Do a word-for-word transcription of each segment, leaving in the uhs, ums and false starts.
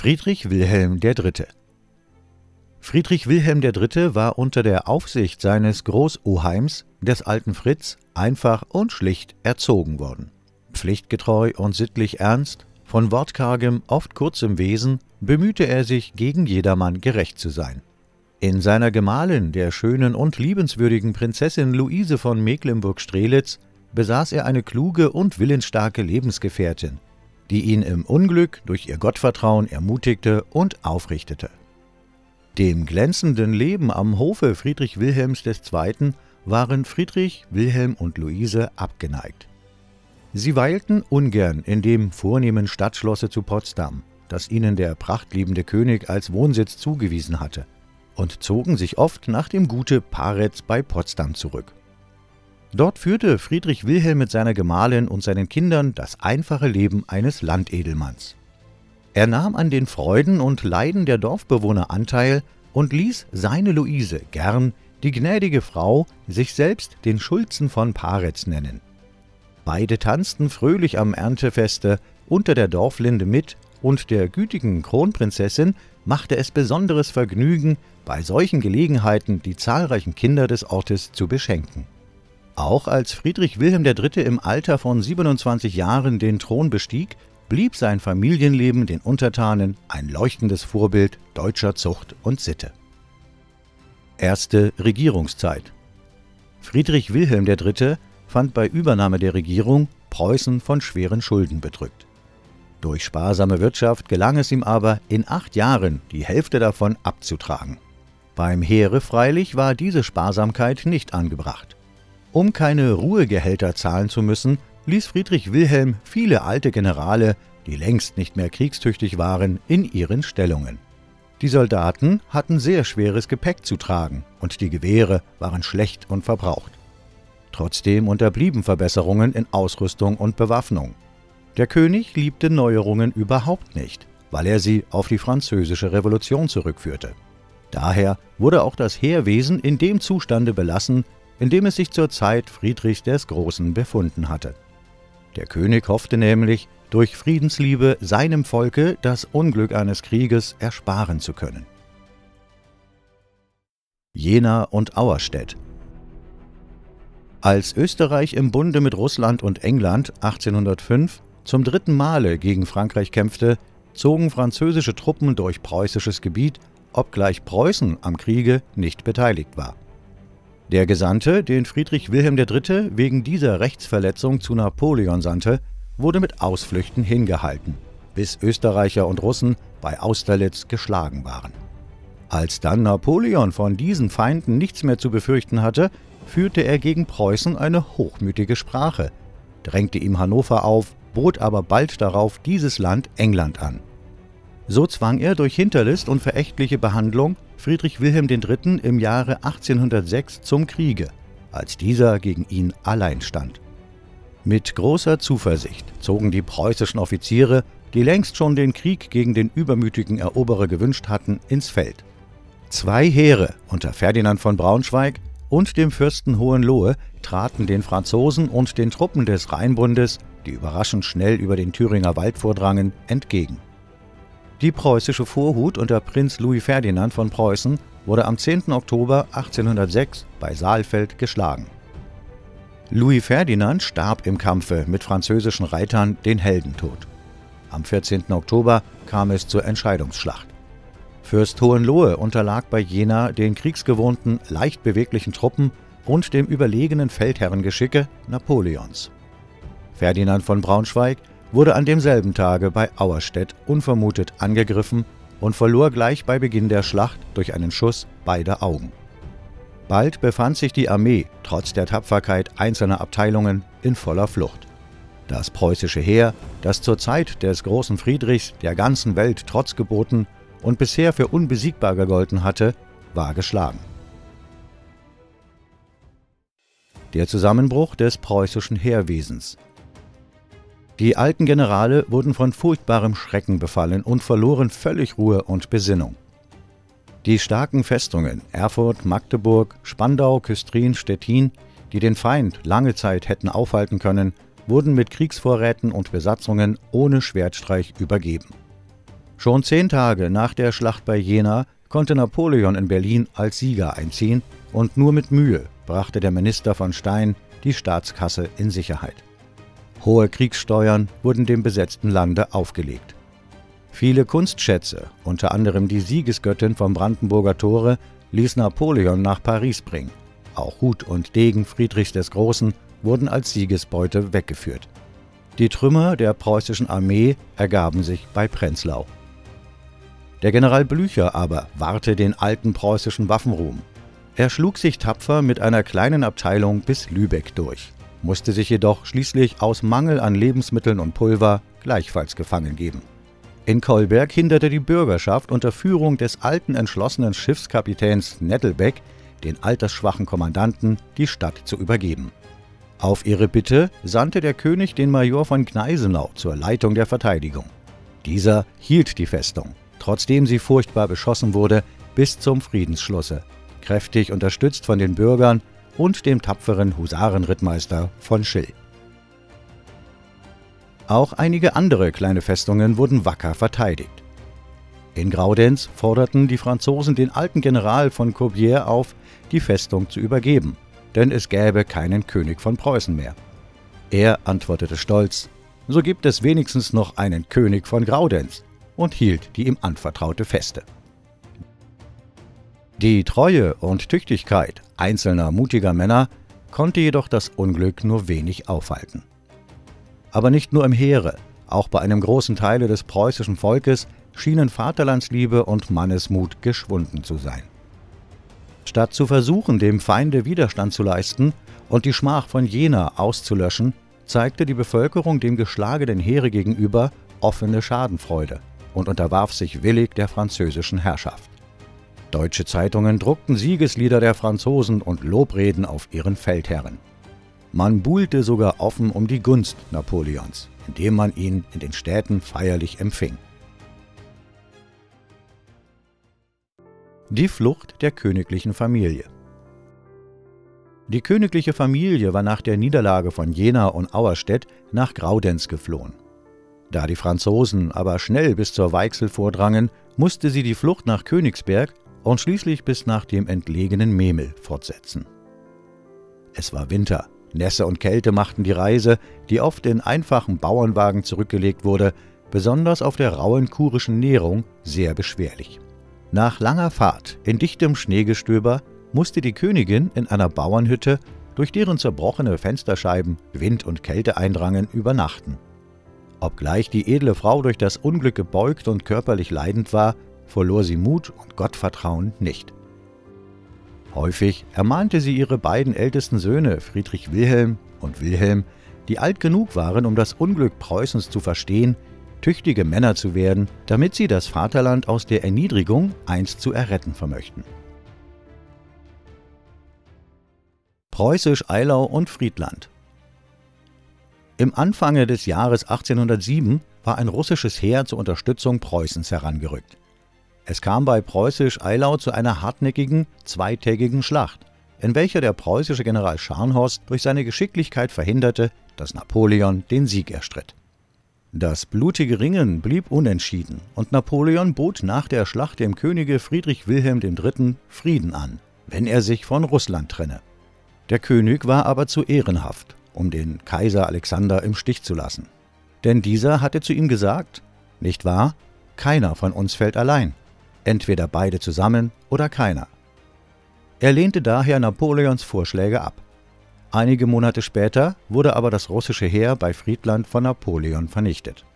Friedrich Wilhelm der Dritte. Friedrich Wilhelm der Dritte war unter der Aufsicht seines Großoheims, des alten Fritz, einfach und schlicht erzogen worden. Pflichtgetreu und sittlich ernst, von wortkargem, oft kurzem Wesen, bemühte er sich, gegen jedermann gerecht zu sein. In seiner Gemahlin, der schönen und liebenswürdigen Prinzessin Luise von Mecklenburg-Strelitz, besaß er eine kluge und willensstarke Lebensgefährtin, die ihn im Unglück durch ihr Gottvertrauen ermutigte und aufrichtete. Dem glänzenden Leben am Hofe Friedrich Wilhelms des Zweiten waren Friedrich, Wilhelm und Luise abgeneigt. Sie weilten ungern in dem vornehmen Stadtschlosse zu Potsdam, das ihnen der prachtliebende König als Wohnsitz zugewiesen hatte, und zogen sich oft nach dem Gute Paretz bei Potsdam zurück. Dort führte Friedrich Wilhelm mit seiner Gemahlin und seinen Kindern das einfache Leben eines Landedelmanns. Er nahm an den Freuden und Leiden der Dorfbewohner Anteil und ließ seine Luise gern, die gnädige Frau, sich selbst den Schulzen von Paretz nennen. Beide tanzten fröhlich am Erntefeste unter der Dorflinde mit, und der gütigen Kronprinzessin machte es besonderes Vergnügen, bei solchen Gelegenheiten die zahlreichen Kinder des Ortes zu beschenken. Auch als Friedrich Wilhelm der Dritte im Alter von siebenundzwanzig Jahren den Thron bestieg, blieb sein Familienleben den Untertanen ein leuchtendes Vorbild deutscher Zucht und Sitte. Erste Regierungszeit. Friedrich Wilhelm der Dritte fand bei Übernahme der Regierung Preußen von schweren Schulden bedrückt. Durch sparsame Wirtschaft gelang es ihm aber, in acht Jahren die Hälfte davon abzutragen. Beim Heere freilich war diese Sparsamkeit nicht angebracht. Um keine Ruhegehälter zahlen zu müssen, ließ Friedrich Wilhelm viele alte Generale, die längst nicht mehr kriegstüchtig waren, in ihren Stellungen. Die Soldaten hatten sehr schweres Gepäck zu tragen und die Gewehre waren schlecht und verbraucht. Trotzdem unterblieben Verbesserungen in Ausrüstung und Bewaffnung. Der König liebte Neuerungen überhaupt nicht, weil er sie auf die Französische Revolution zurückführte. Daher wurde auch das Heerwesen in dem Zustande belassen, in dem es sich zur Zeit Friedrichs des Großen befunden hatte. Der König hoffte nämlich, durch Friedensliebe seinem Volke das Unglück eines Krieges ersparen zu können. Jena und Auerstedt. Als Österreich im Bunde mit Russland und England achtzehnhundertfünf zum dritten Male gegen Frankreich kämpfte, zogen französische Truppen durch preußisches Gebiet, obgleich Preußen am Kriege nicht beteiligt war. Der Gesandte, den Friedrich Wilhelm der Dritte wegen dieser Rechtsverletzung zu Napoleon sandte, wurde mit Ausflüchten hingehalten, bis Österreicher und Russen bei Austerlitz geschlagen waren. Als dann Napoleon von diesen Feinden nichts mehr zu befürchten hatte, führte er gegen Preußen eine hochmütige Sprache, drängte ihm Hannover auf, bot aber bald darauf dieses Land England an. So zwang er durch Hinterlist und verächtliche Behandlung Friedrich Wilhelm der Dritte im Jahre achtzehnhundertsechs zum Kriege, als dieser gegen ihn allein stand. Mit großer Zuversicht zogen die preußischen Offiziere, die längst schon den Krieg gegen den übermütigen Eroberer gewünscht hatten, ins Feld. Zwei Heere unter Ferdinand von Braunschweig und dem Fürsten Hohenlohe traten den Franzosen und den Truppen des Rheinbundes, die überraschend schnell über den Thüringer Wald vordrangen, entgegen. Die preußische Vorhut unter Prinz Louis Ferdinand von Preußen wurde am zehnten Oktober achtzehnhundertsechs bei Saalfeld geschlagen. Louis Ferdinand starb im Kampfe mit französischen Reitern den Heldentod. Am vierzehnten Oktober kam es zur Entscheidungsschlacht. Fürst Hohenlohe unterlag bei Jena den kriegsgewohnten, leicht beweglichen Truppen und dem überlegenen Feldherrengeschicke Napoleons. Ferdinand von Braunschweig wurde an demselben Tage bei Auerstedt unvermutet angegriffen und verlor gleich bei Beginn der Schlacht durch einen Schuss beide Augen. Bald befand sich die Armee, trotz der Tapferkeit einzelner Abteilungen, in voller Flucht. Das preußische Heer, das zur Zeit des großen Friedrichs der ganzen Welt Trotz geboten und bisher für unbesiegbar gegolten hatte, war geschlagen. Der Zusammenbruch des preußischen Heerwesens. Die alten Generale wurden von furchtbarem Schrecken befallen und verloren völlig Ruhe und Besinnung. Die starken Festungen Erfurt, Magdeburg, Spandau, Küstrin, Stettin, die den Feind lange Zeit hätten aufhalten können, wurden mit Kriegsvorräten und Besatzungen ohne Schwertstreich übergeben. Schon zehn Tage nach der Schlacht bei Jena konnte Napoleon in Berlin als Sieger einziehen und nur mit Mühe brachte der Minister von Stein die Staatskasse in Sicherheit. Hohe Kriegssteuern wurden dem besetzten Lande aufgelegt. Viele Kunstschätze, unter anderem die Siegesgöttin vom Brandenburger Tore, ließ Napoleon nach Paris bringen. Auch Hut und Degen Friedrichs des Großen wurden als Siegesbeute weggeführt. Die Trümmer der preußischen Armee ergaben sich bei Prenzlau. Der General Blücher aber wahrte den alten preußischen Waffenruhm. Er schlug sich tapfer mit einer kleinen Abteilung bis Lübeck durch, musste sich jedoch schließlich aus Mangel an Lebensmitteln und Pulver gleichfalls gefangen geben. In Kolberg hinderte die Bürgerschaft unter Führung des alten entschlossenen Schiffskapitäns Nettelbeck den altersschwachen Kommandanten, die Stadt zu übergeben. Auf ihre Bitte sandte der König den Major von Gneisenau zur Leitung der Verteidigung. Dieser hielt die Festung, trotzdem sie furchtbar beschossen wurde, bis zum Friedensschlusse, kräftig unterstützt von den Bürgern und dem tapferen Husarenrittmeister von Schill. Auch einige andere kleine Festungen wurden wacker verteidigt. In Graudenz forderten die Franzosen den alten General von Corbière auf, die Festung zu übergeben, denn es gäbe keinen König von Preußen mehr. Er antwortete stolz: So gibt es wenigstens noch einen König von Graudenz, und hielt die ihm anvertraute Feste. Die Treue und Tüchtigkeit einzelner mutiger Männer konnte jedoch das Unglück nur wenig aufhalten. Aber nicht nur im Heere, auch bei einem großen Teile des preußischen Volkes schienen Vaterlandsliebe und Mannesmut geschwunden zu sein. Statt zu versuchen, dem Feinde Widerstand zu leisten und die Schmach von Jena auszulöschen, zeigte die Bevölkerung dem geschlagenen Heere gegenüber offene Schadenfreude und unterwarf sich willig der französischen Herrschaft. Deutsche Zeitungen druckten Siegeslieder der Franzosen und Lobreden auf ihren Feldherren. Man buhlte sogar offen um die Gunst Napoleons, indem man ihn in den Städten feierlich empfing. Die Flucht der königlichen Familie. Die königliche Familie war nach der Niederlage von Jena und Auerstedt nach Graudenz geflohen. Da die Franzosen aber schnell bis zur Weichsel vordrangen, musste sie die Flucht nach Königsberg und schließlich bis nach dem entlegenen Memel fortsetzen. Es war Winter. Nässe und Kälte machten die Reise, die oft in einfachen Bauernwagen zurückgelegt wurde, besonders auf der rauen kurischen Nährung, sehr beschwerlich. Nach langer Fahrt in dichtem Schneegestöber musste die Königin in einer Bauernhütte, durch deren zerbrochene Fensterscheiben Wind und Kälte eindrangen, übernachten. Obgleich die edle Frau durch das Unglück gebeugt und körperlich leidend war, verlor sie Mut und Gottvertrauen nicht. Häufig ermahnte sie ihre beiden ältesten Söhne, Friedrich Wilhelm und Wilhelm, die alt genug waren, um das Unglück Preußens zu verstehen, tüchtige Männer zu werden, damit sie das Vaterland aus der Erniedrigung einst zu erretten vermöchten. Preußisch-Eylau und Friedland. Im Anfange des Jahres achtzehnhundertsieben war ein russisches Heer zur Unterstützung Preußens herangerückt. Es kam bei Preußisch-Eylau zu einer hartnäckigen, zweitägigen Schlacht, in welcher der preußische General Scharnhorst durch seine Geschicklichkeit verhinderte, dass Napoleon den Sieg erstritt. Das blutige Ringen blieb unentschieden und Napoleon bot nach der Schlacht dem Könige Friedrich Wilhelm der Dritte Frieden an, wenn er sich von Russland trenne. Der König war aber zu ehrenhaft, um den Kaiser Alexander im Stich zu lassen. Denn dieser hatte zu ihm gesagt: Nicht wahr? Keiner von uns fällt allein. Entweder beide zusammen oder keiner. Er lehnte daher Napoleons Vorschläge ab. Einige Monate später wurde aber das russische Heer bei Friedland von Napoleon vernichtet.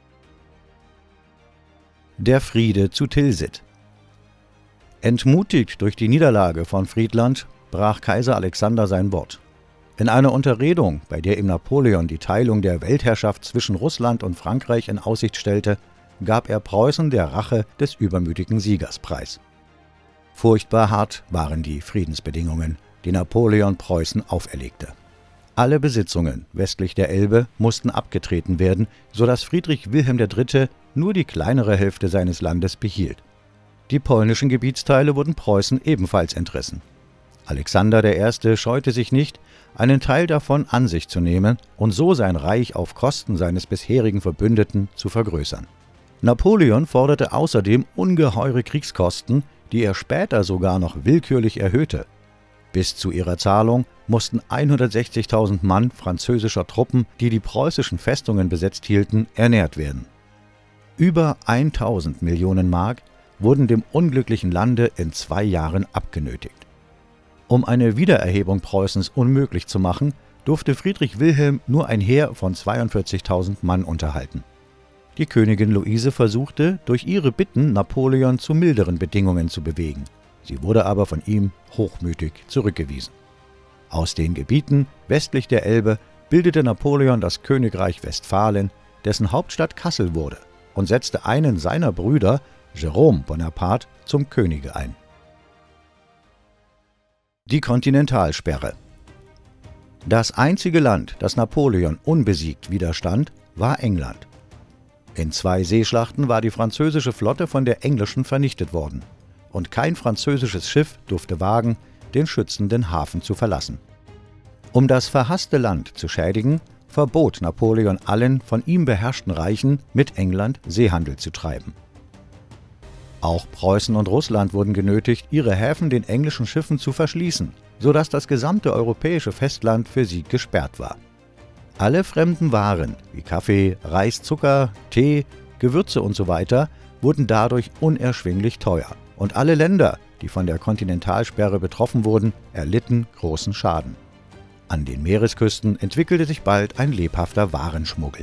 Der Friede zu Tilsit. Entmutigt durch die Niederlage von Friedland brach Kaiser Alexander sein Wort. In einer Unterredung, bei der ihm Napoleon die Teilung der Weltherrschaft zwischen Russland und Frankreich in Aussicht stellte, gab er Preußen der Rache des übermütigen Siegers preis. Furchtbar hart waren die Friedensbedingungen, die Napoleon Preußen auferlegte. Alle Besitzungen westlich der Elbe mussten abgetreten werden, sodass Friedrich Wilhelm der Dritte nur die kleinere Hälfte seines Landes behielt. Die polnischen Gebietsteile wurden Preußen ebenfalls entrissen. Alexander der Erste scheute sich nicht, einen Teil davon an sich zu nehmen und so sein Reich auf Kosten seines bisherigen Verbündeten zu vergrößern. Napoleon forderte außerdem ungeheure Kriegskosten, die er später sogar noch willkürlich erhöhte. Bis zu ihrer Zahlung mussten hundertsechzigtausend Mann französischer Truppen, die die preußischen Festungen besetzt hielten, ernährt werden. Über tausend Millionen Mark wurden dem unglücklichen Lande in zwei Jahren abgenötigt. Um eine Wiedererhebung Preußens unmöglich zu machen, durfte Friedrich Wilhelm nur ein Heer von zweiundvierzigtausend Mann unterhalten. Die Königin Luise versuchte, durch ihre Bitten Napoleon zu milderen Bedingungen zu bewegen. Sie wurde aber von ihm hochmütig zurückgewiesen. Aus den Gebieten westlich der Elbe bildete Napoleon das Königreich Westfalen, dessen Hauptstadt Kassel wurde, und setzte einen seiner Brüder, Jérôme Bonaparte, zum Könige ein. Die Kontinentalsperre. Das einzige Land, das Napoleon unbesiegt widerstand, war England. In zwei Seeschlachten war die französische Flotte von der englischen vernichtet worden, und kein französisches Schiff durfte wagen, den schützenden Hafen zu verlassen. Um das verhasste Land zu schädigen, verbot Napoleon allen von ihm beherrschten Reichen, mit England Seehandel zu treiben. Auch Preußen und Russland wurden genötigt, ihre Häfen den englischen Schiffen zu verschließen, sodass das gesamte europäische Festland für sie gesperrt war. Alle fremden Waren wie Kaffee, Reis, Zucker, Tee, Gewürze usw. wurden dadurch unerschwinglich teuer, und alle Länder, die von der Kontinentalsperre betroffen wurden, erlitten großen Schaden. An den Meeresküsten entwickelte sich bald ein lebhafter Warenschmuggel.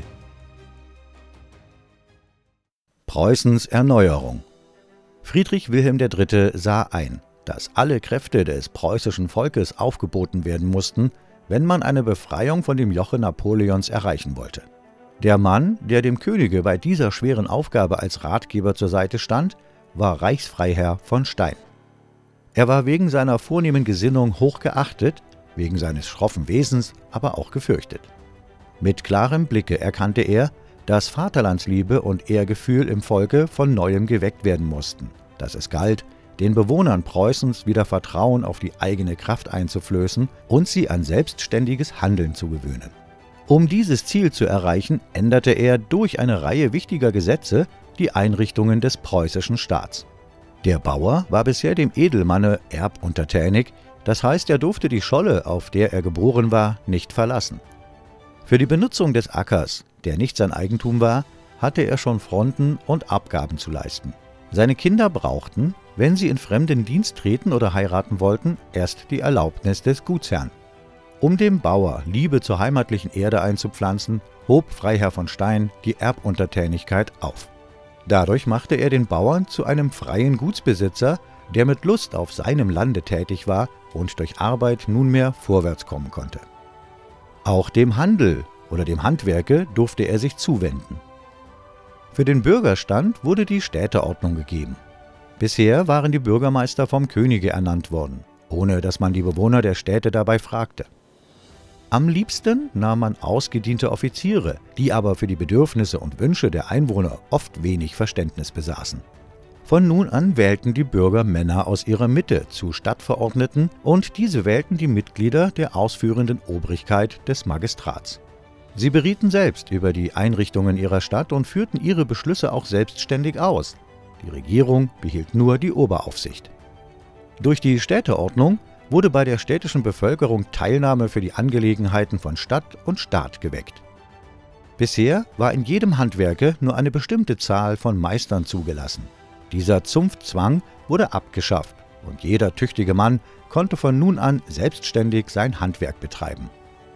Preußens Erneuerung. Friedrich Wilhelm der Dritte sah ein, dass alle Kräfte des preußischen Volkes aufgeboten werden mussten, wenn man eine Befreiung von dem Joche Napoleons erreichen wollte. Der Mann, der dem Könige bei dieser schweren Aufgabe als Ratgeber zur Seite stand, war Reichsfreiherr von Stein. Er war wegen seiner vornehmen Gesinnung hochgeachtet, wegen seines schroffen Wesens aber auch gefürchtet. Mit klarem Blicke erkannte er, dass Vaterlandsliebe und Ehrgefühl im Volke von Neuem geweckt werden mussten, dass es galt, den Bewohnern Preußens wieder Vertrauen auf die eigene Kraft einzuflößen und sie an selbstständiges Handeln zu gewöhnen. Um dieses Ziel zu erreichen, änderte er durch eine Reihe wichtiger Gesetze die Einrichtungen des preußischen Staats. Der Bauer war bisher dem Edelmanne erbuntertänig, das heißt, er durfte die Scholle, auf der er geboren war, nicht verlassen. Für die Benutzung des Ackers, der nicht sein Eigentum war, hatte er schon Fronten und Abgaben zu leisten. Seine Kinder brauchten, wenn sie in fremden Dienst treten oder heiraten wollten, erst die Erlaubnis des Gutsherrn. Um dem Bauer Liebe zur heimatlichen Erde einzupflanzen, hob Freiherr von Stein die Erbuntertänigkeit auf. Dadurch machte er den Bauern zu einem freien Gutsbesitzer, der mit Lust auf seinem Lande tätig war und durch Arbeit nunmehr vorwärts kommen konnte. Auch dem Handel oder dem Handwerke durfte er sich zuwenden. Für den Bürgerstand wurde die Städteordnung gegeben. Bisher waren die Bürgermeister vom Könige ernannt worden, ohne dass man die Bewohner der Städte dabei fragte. Am liebsten nahm man ausgediente Offiziere, die aber für die Bedürfnisse und Wünsche der Einwohner oft wenig Verständnis besaßen. Von nun an wählten die Bürger Männer aus ihrer Mitte zu Stadtverordneten, und diese wählten die Mitglieder der ausführenden Obrigkeit des Magistrats. Sie berieten selbst über die Einrichtungen ihrer Stadt und führten ihre Beschlüsse auch selbstständig aus. Die Regierung behielt nur die Oberaufsicht. Durch die Städteordnung wurde bei der städtischen Bevölkerung Teilnahme für die Angelegenheiten von Stadt und Staat geweckt. Bisher war in jedem Handwerke nur eine bestimmte Zahl von Meistern zugelassen. Dieser Zunftzwang wurde abgeschafft und jeder tüchtige Mann konnte von nun an selbstständig sein Handwerk betreiben.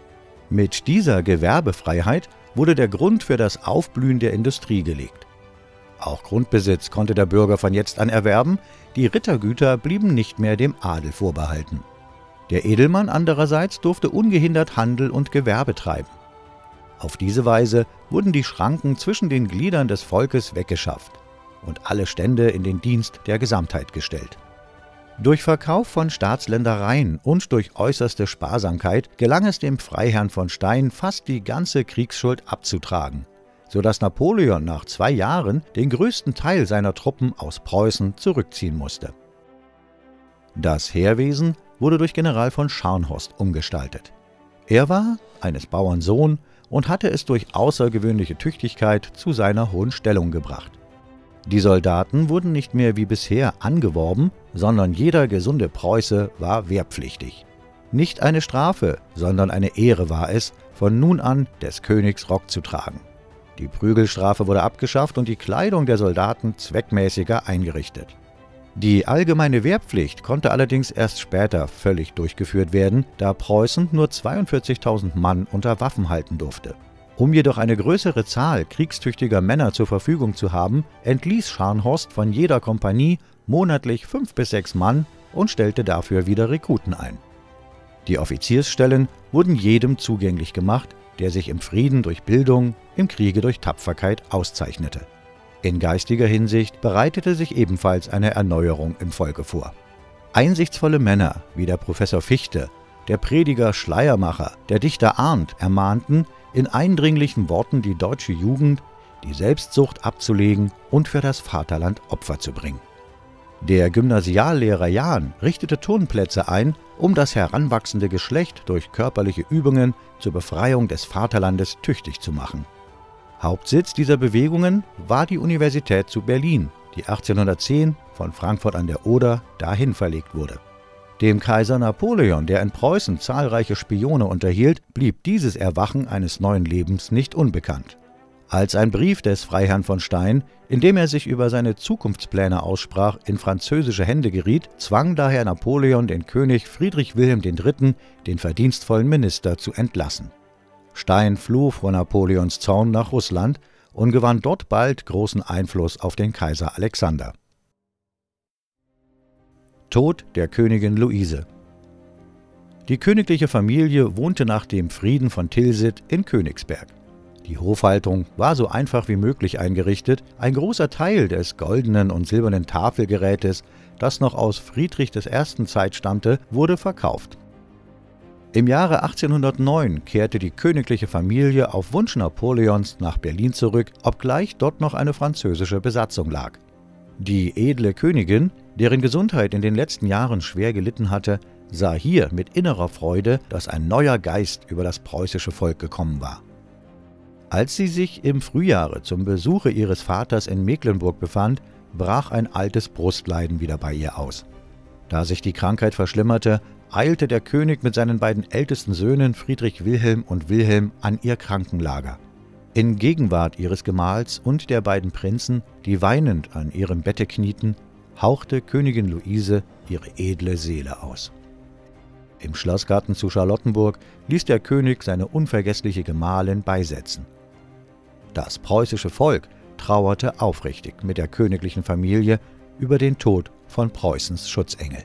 Mit dieser Gewerbefreiheit wurde der Grund für das Aufblühen der Industrie gelegt. Auch Grundbesitz konnte der Bürger von jetzt an erwerben, die Rittergüter blieben nicht mehr dem Adel vorbehalten. Der Edelmann andererseits durfte ungehindert Handel und Gewerbe treiben. Auf diese Weise wurden die Schranken zwischen den Gliedern des Volkes weggeschafft und alle Stände in den Dienst der Gesamtheit gestellt. Durch Verkauf von Staatsländereien und durch äußerste Sparsamkeit gelang es dem Freiherrn von Stein, fast die ganze Kriegsschuld abzutragen, sodass Napoleon nach zwei Jahren den größten Teil seiner Truppen aus Preußen zurückziehen musste. Das Heerwesen wurde durch General von Scharnhorst umgestaltet. Er war eines Bauern Sohn und hatte es durch außergewöhnliche Tüchtigkeit zu seiner hohen Stellung gebracht. Die Soldaten wurden nicht mehr wie bisher angeworben, sondern jeder gesunde Preuße war wehrpflichtig. Nicht eine Strafe, sondern eine Ehre war es, von nun an des Königs Rock zu tragen. Die Prügelstrafe wurde abgeschafft und die Kleidung der Soldaten zweckmäßiger eingerichtet. Die allgemeine Wehrpflicht konnte allerdings erst später völlig durchgeführt werden, da Preußen nur zweiundvierzigtausend Mann unter Waffen halten durfte. Um jedoch eine größere Zahl kriegstüchtiger Männer zur Verfügung zu haben, entließ Scharnhorst von jeder Kompanie monatlich fünf bis sechs Mann und stellte dafür wieder Rekruten ein. Die Offiziersstellen wurden jedem zugänglich gemacht, der sich im Frieden durch Bildung, im Kriege durch Tapferkeit auszeichnete. In geistiger Hinsicht bereitete sich ebenfalls eine Erneuerung im Volke vor. Einsichtsvolle Männer wie der Professor Fichte, der Prediger Schleiermacher, der Dichter Arndt ermahnten, in eindringlichen Worten die deutsche Jugend, die Selbstsucht abzulegen und für das Vaterland Opfer zu bringen. Der Gymnasiallehrer Jahn richtete Turnplätze ein, um das heranwachsende Geschlecht durch körperliche Übungen zur Befreiung des Vaterlandes tüchtig zu machen. Hauptsitz dieser Bewegungen war die Universität zu Berlin, die achtzehnhundertzehn von Frankfurt an der Oder dahin verlegt wurde. Dem Kaiser Napoleon, der in Preußen zahlreiche Spione unterhielt, blieb dieses Erwachen eines neuen Lebens nicht unbekannt. Als ein Brief des Freiherrn von Stein, in dem er sich über seine Zukunftspläne aussprach, in französische Hände geriet, zwang daher Napoleon den König Friedrich Wilhelm der Dritte., den verdienstvollen Minister, zu entlassen. Stein floh vor Napoleons Zorn nach Russland und gewann dort bald großen Einfluss auf den Kaiser Alexander. Tod der Königin Luise. Die königliche Familie wohnte nach dem Frieden von Tilsit in Königsberg. Die Hofhaltung war so einfach wie möglich eingerichtet, ein großer Teil des goldenen und silbernen Tafelgerätes, das noch aus Friedrich der Ersten Zeit stammte, wurde verkauft. Im Jahre achtzehnhundertneun kehrte die königliche Familie auf Wunsch Napoleons nach Berlin zurück, obgleich dort noch eine französische Besatzung lag. Die edle Königin, deren Gesundheit in den letzten Jahren schwer gelitten hatte, sah hier mit innerer Freude, dass ein neuer Geist über das preußische Volk gekommen war. Als sie sich im Frühjahre zum Besuche ihres Vaters in Mecklenburg befand, brach ein altes Brustleiden wieder bei ihr aus. Da sich die Krankheit verschlimmerte, eilte der König mit seinen beiden ältesten Söhnen Friedrich Wilhelm und Wilhelm an ihr Krankenlager. In Gegenwart ihres Gemahls und der beiden Prinzen, die weinend an ihrem Bette knieten, hauchte Königin Luise ihre edle Seele aus. Im Schlossgarten zu Charlottenburg ließ der König seine unvergessliche Gemahlin beisetzen. Das preußische Volk trauerte aufrichtig mit der königlichen Familie über den Tod von Preußens Schutzengel.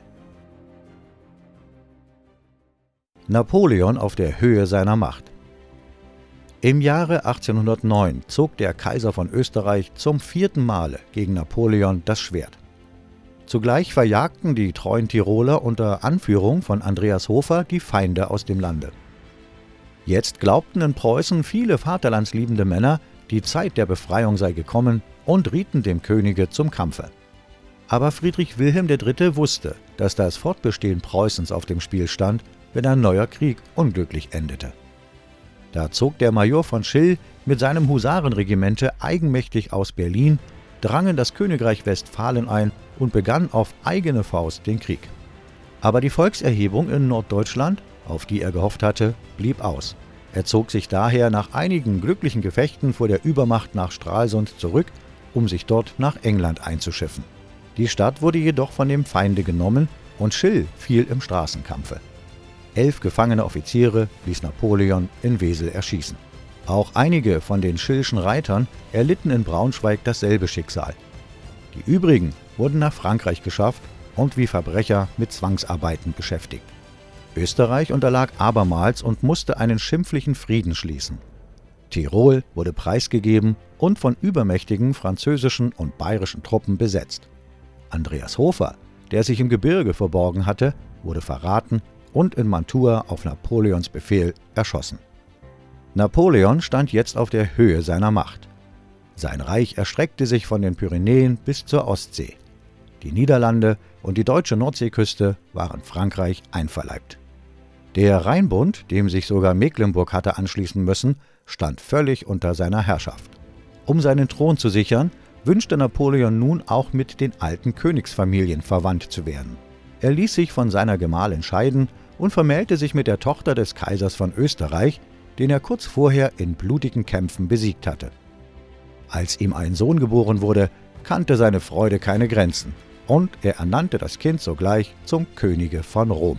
Napoleon auf der Höhe seiner Macht. Im Jahre achtzehnhundertneun zog der Kaiser von Österreich zum vierten Male gegen Napoleon das Schwert. Zugleich verjagten die treuen Tiroler unter Anführung von Andreas Hofer die Feinde aus dem Lande. Jetzt glaubten in Preußen viele vaterlandsliebende Männer, die Zeit der Befreiung sei gekommen und rieten dem Könige zum Kampfe. Aber Friedrich Wilhelm der Dritte wusste, dass das Fortbestehen Preußens auf dem Spiel stand, wenn ein neuer Krieg unglücklich endete. Da zog der Major von Schill mit seinem Husarenregimente eigenmächtig aus Berlin, drang in das Königreich Westfalen ein und begann auf eigene Faust den Krieg. Aber die Volkserhebung in Norddeutschland, auf die er gehofft hatte, blieb aus. Er zog sich daher nach einigen glücklichen Gefechten vor der Übermacht nach Stralsund zurück, um sich dort nach England einzuschiffen. Die Stadt wurde jedoch von dem Feinde genommen und Schill fiel im Straßenkampfe. Elf gefangene Offiziere ließ Napoleon in Wesel erschießen. Auch einige von den Schillschen Reitern erlitten in Braunschweig dasselbe Schicksal. Die übrigen wurden nach Frankreich geschafft und wie Verbrecher mit Zwangsarbeiten beschäftigt. Österreich unterlag abermals und musste einen schimpflichen Frieden schließen. Tirol wurde preisgegeben und von übermächtigen französischen und bayerischen Truppen besetzt. Andreas Hofer, der sich im Gebirge verborgen hatte, wurde verraten und in Mantua auf Napoleons Befehl erschossen. Napoleon stand jetzt auf der Höhe seiner Macht. Sein Reich erstreckte sich von den Pyrenäen bis zur Ostsee. Die Niederlande und die deutsche Nordseeküste waren Frankreich einverleibt. Der Rheinbund, dem sich sogar Mecklenburg hatte anschließen müssen, stand völlig unter seiner Herrschaft. Um seinen Thron zu sichern, wünschte Napoleon nun auch mit den alten Königsfamilien verwandt zu werden. Er ließ sich von seiner Gemahlin scheiden und vermählte sich mit der Tochter des Kaisers von Österreich, den er kurz vorher in blutigen Kämpfen besiegt hatte. Als ihm ein Sohn geboren wurde, kannte seine Freude keine Grenzen und er ernannte das Kind sogleich zum Könige von Rom.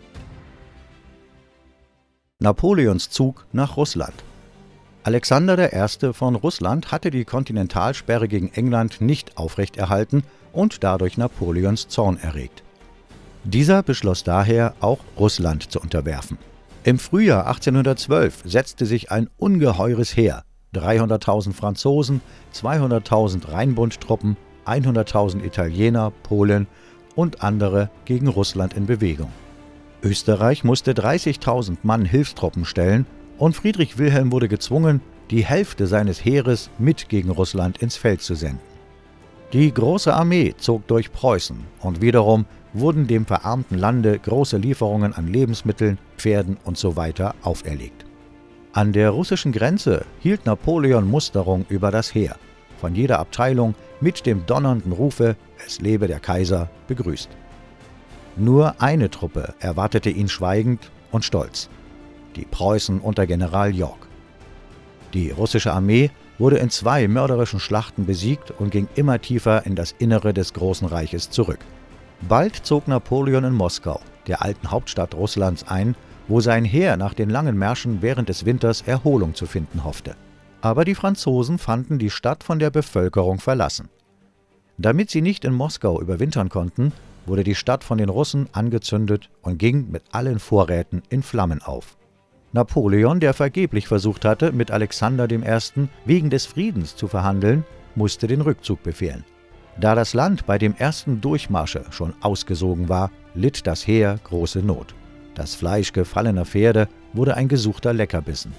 Napoleons Zug nach Russland. Alexander der Erste von Russland hatte die Kontinentalsperre gegen England nicht aufrechterhalten und dadurch Napoleons Zorn erregt. Dieser beschloss daher, auch Russland zu unterwerfen. Im Frühjahr achtzehnhundertzwölf setzte sich ein ungeheures Heer, dreihunderttausend Franzosen, zweihunderttausend Rheinbundtruppen, hunderttausend Italiener, Polen und andere gegen Russland in Bewegung. Österreich musste dreißigtausend Mann Hilfstruppen stellen und Friedrich Wilhelm wurde gezwungen, die Hälfte seines Heeres mit gegen Russland ins Feld zu senden. Die Große Armee zog durch Preußen und wiederum wurden dem verarmten Lande große Lieferungen an Lebensmitteln, Pferden usw. auferlegt. An der russischen Grenze hielt Napoleon Musterung über das Heer, von jeder Abteilung mit dem donnernden Rufe »Es lebe der Kaiser« begrüßt. Nur eine Truppe erwartete ihn schweigend und stolz: die Preußen unter General Yorck. Die russische Armee wurde in zwei mörderischen Schlachten besiegt und ging immer tiefer in das Innere des Großen Reiches zurück. Bald zog Napoleon in Moskau, der alten Hauptstadt Russlands, ein, wo sein Heer nach den langen Märschen während des Winters Erholung zu finden hoffte. Aber die Franzosen fanden die Stadt von der Bevölkerung verlassen. Damit sie nicht in Moskau überwintern konnten, wurde die Stadt von den Russen angezündet und ging mit allen Vorräten in Flammen auf. Napoleon, der vergeblich versucht hatte, mit Alexander dem Ersten wegen des Friedens zu verhandeln, musste den Rückzug befehlen. Da das Land bei dem ersten Durchmarsche schon ausgesogen war, litt das Heer große Not. Das Fleisch gefallener Pferde wurde ein gesuchter Leckerbissen.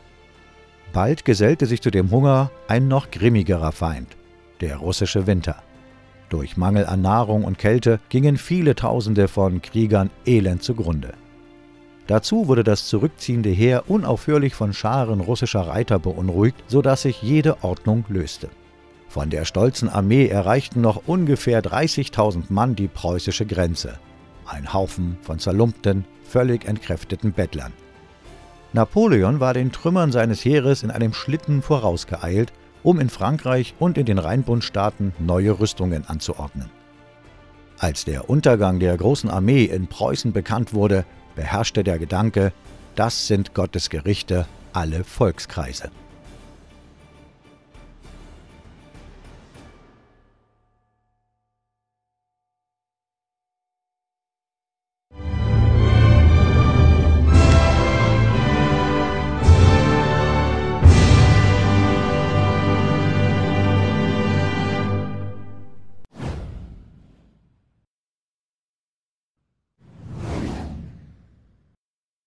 Bald gesellte sich zu dem Hunger ein noch grimmigerer Feind, der russische Winter. Durch Mangel an Nahrung und Kälte gingen viele Tausende von Kriegern elend zugrunde. Dazu wurde das zurückziehende Heer unaufhörlich von Scharen russischer Reiter beunruhigt, sodass sich jede Ordnung löste. Von der stolzen Armee erreichten noch ungefähr dreißigtausend Mann die preußische Grenze. Ein Haufen von zerlumpten, völlig entkräfteten Bettlern. Napoleon war den Trümmern seines Heeres in einem Schlitten vorausgeeilt, um in Frankreich und in den Rheinbundstaaten neue Rüstungen anzuordnen. Als der Untergang der großen Armee in Preußen bekannt wurde, beherrschte der Gedanke: Das sind Gottes Gerichte, alle Volkskreise.